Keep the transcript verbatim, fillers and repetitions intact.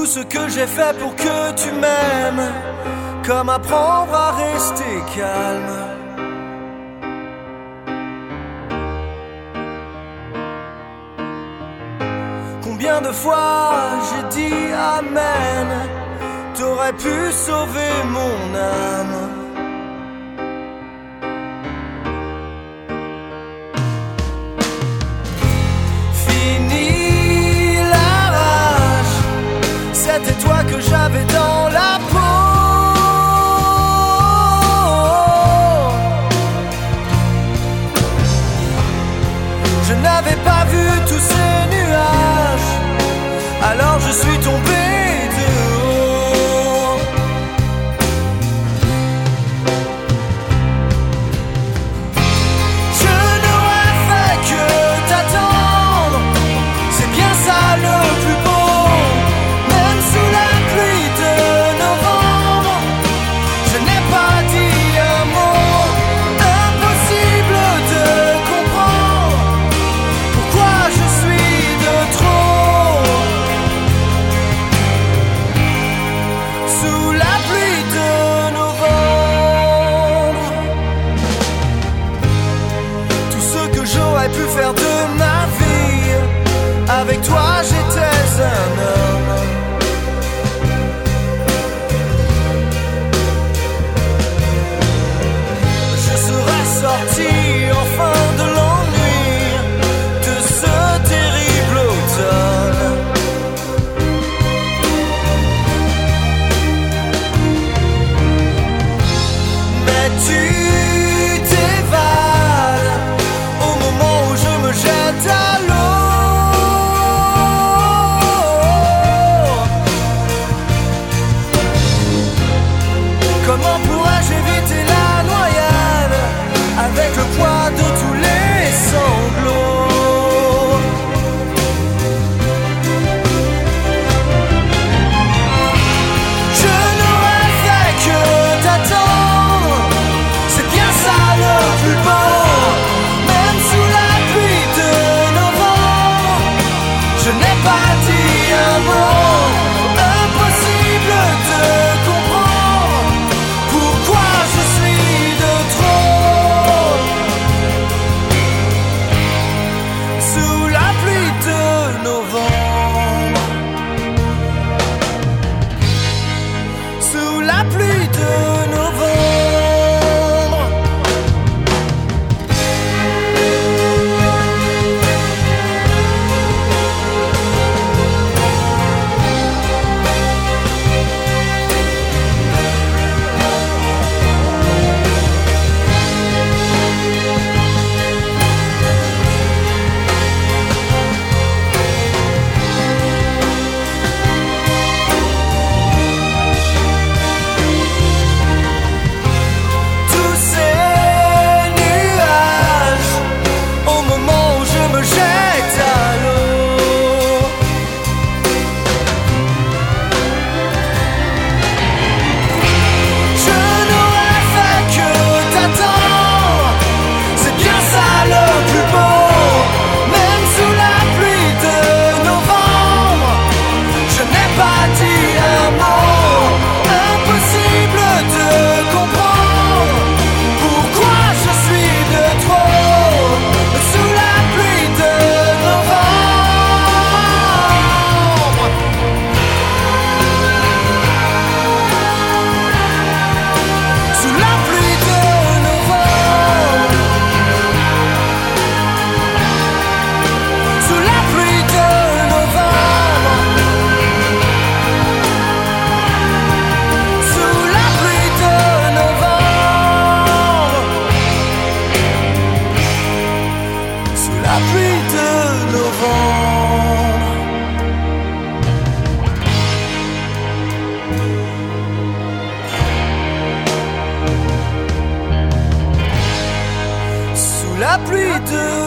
ce que j'ai fait pour que tu m'aimes, comme apprendre à rester calme. Combien de fois j'ai dit amen, t'aurais pu sauver mon âme. Fini la rage, c'était toi que j'avais dans la peau. Je n'avais pas vu tous ces nuages, alors je suis tombé de haut. Je n'aurais fait que t'attendre, c'est bien ça le plus beau. Même sous la pluie de novembre, je n'ai pas dit un mot. Impossible de comprendre pourquoi je suis de trop. Sous la pluie de novembre, tout ce que j'aurais pu faire de ma vie, avec toi j'étais un homme. Je serais sorti enfin de l'ennui de ce terrible automne. Mais tu t'évades au moment où je me jette à l'eau. Comment pourrais-je éviter la noyade avec le poids de tous les sanglots? Je n'aurais fait que t'attendre, c'est bien ça le plus beau. Même sous la pluie de novembre, je n'ai pas dit un mot. Impossible de comprendre pourquoi je suis de trop. Sous la pluie de novembre, sous la pluie de novembre. Tous ces nuages, au moment où je me jette à l'eau. Je n'aurais fait que t'attendre, c'est bien ça le plus beau. Même sous la pluie de novembre, je n'ai pas dit un mot. Impossible de comprendre pourquoi je suis de trop. Sous la pluie de novembre, sous la pluie de novembre, sous la pluie de novembre, sous la pluie de novembre, sous la pluie de novembre. Sous la pluie de